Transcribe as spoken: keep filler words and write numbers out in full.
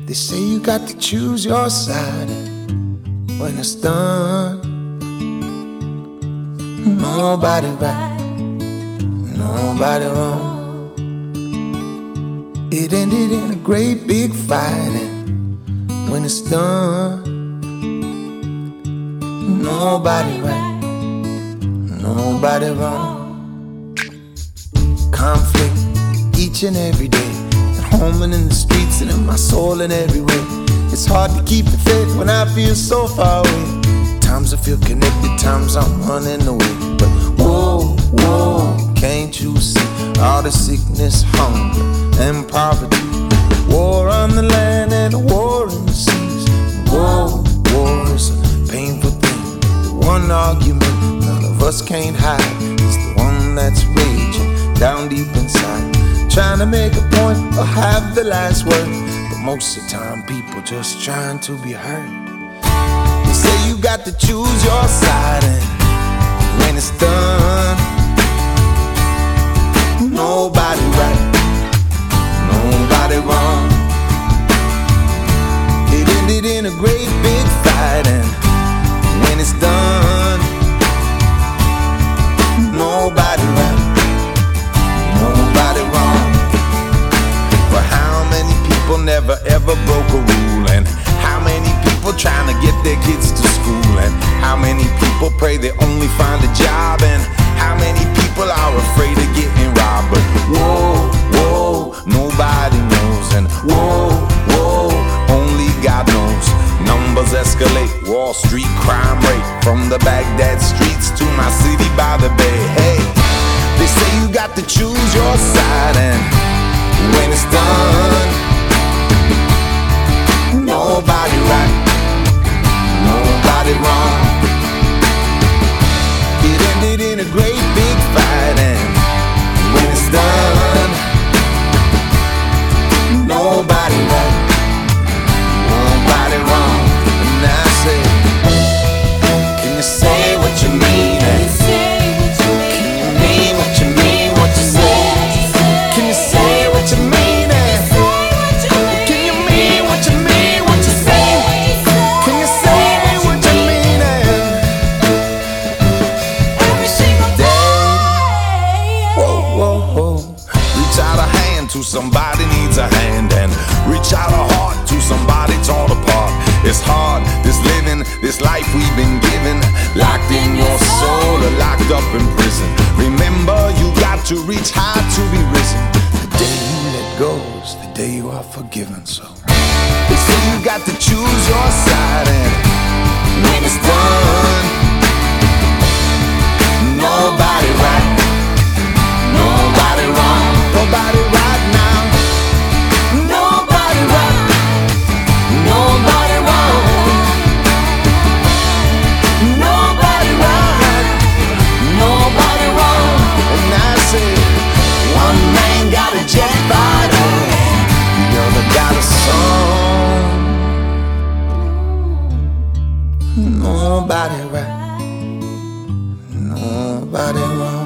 They say you got to choose your side when it's done. Nobody right, nobody wrong. It ended in a great big fight, and when it's done, nobody right, nobody wrong. Conflict each and every day, at home and in the streets and in my soul in every way. It's hard to keep the faith when I feel so far away. Times I feel connected, times I'm running away. But whoa, whoa, can't you see all the sickness, hunger, and poverty? War on the land and a war in the seas. Whoa, war is a painful thing. The one argument none of us can't hide is the one that's raging down deep inside, trying to make a point or have the last word. But most of the time people just trying to be heard. They say you got to choose your side, and when it's done, nobody right, nobody wrong. It ended in a great big fight, and when it's done, nobody right, nobody wrong. But how many people never ever broke a rule? And how many people trying to get their kids to school? And how many people pray they only find a job? And how many people are afraid of getting robbed? But whoa, whoa, nobody knows. And whoa, whoa, only God knows. Numbers escalate, Wall Street crime rate, from the Baghdad streets to my city by the bay. Hey, they say you got to choose your side, and when it's done, nobody right, nobody wrong. It ended in a great big fight, and when it's done, nobody right, nobody wrong. And I say, can you say what you mean? And can you mean what you mean, what you say? Can you say what you mean? And can you mean what you mean, what you say? Can you say what you mean? And every single day, whoa, whoa, whoa. Reach out a hand to somebody needs a hand, and reach out a heart to somebody torn apart. It's hard, this living, this life we've been given, locked in your soul or locked up in prison. Remember, you got to reach high to be risen. The day you let go is the day you are forgiven. So they say you got to choose your side, and when it's done, nobody right, nobody wrong, nobody right now, nobody right, nobody wrong, nobody right, nobody wrong. And I say, one man got a jet fighter, the other got a song. Nobody right, nobody wrong.